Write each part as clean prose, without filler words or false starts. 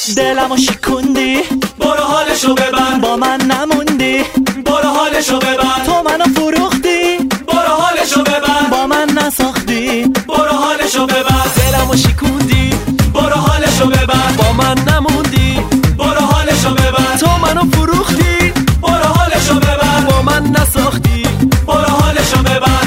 دلمو شکوندی، برو حالشو ببر. با من نموندی، برو حالشو ببر. تو منو فروختی، برو حالشو ببر. با من نساختی، برو حالشو ببر. دلمو شکوندی، برو حالشو ببر. با من نموندی، برو حالشو ببر. تو منو فروختی، برو حالشو ببر. با من نساختی. برو حالشو ببر.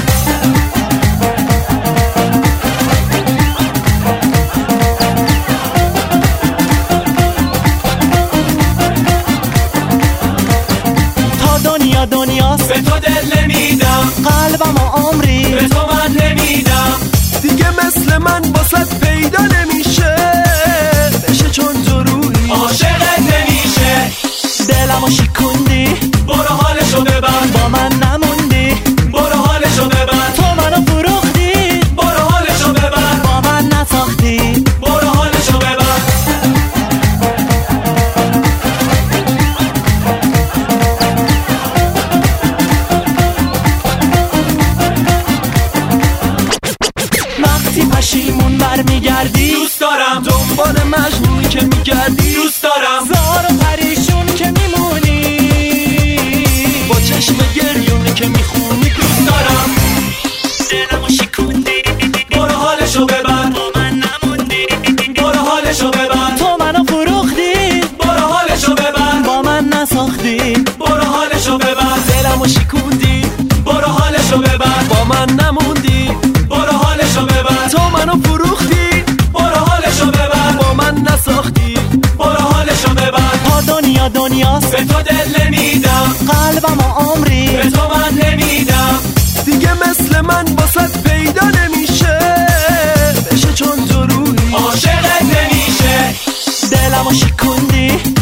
دنیاست، به تو دل نمیدم، قلبم و عمری به تو من نمیدم. دیگه مثل من باست پیدا نمیشه، بشه چون تو روحی عاشقت نمیشه. دلمو شکوندی، برو حالشو ببر. با من نموندی، برو حالشو ببر. تو منو فروختی، برو حالشو ببر. با من نساختی. برو حالشو ببر. پشیمون برمیگردی، دوست دارم. دنبال مجنونی که میگردی، دوست دارم. زار و پریشون که میمونی، با چشم گریونی که میخونی. دوست دارم. دلمو شکوندی، برو حالشو ببر. با من نموندی، برو حالشو ببر. تو منو فروختی، برو حالشو ببر. با من نساختی. برو حالشو ببر. دلمو شکوندی، برو حالشو ببر. با من نموندی، برو حالشو ببر. تو منو فروختی، برو حالشو ببر. با من نساختی. برو حالشو ببر. تا دنیاست، به تو دل نمیدم، قلبم و عمری به تو من نمیدم. دیگه مثل من باست پیدا نمیشه، بشه چون تو روحی عاشقت نمیشه. دلمو شکوندی،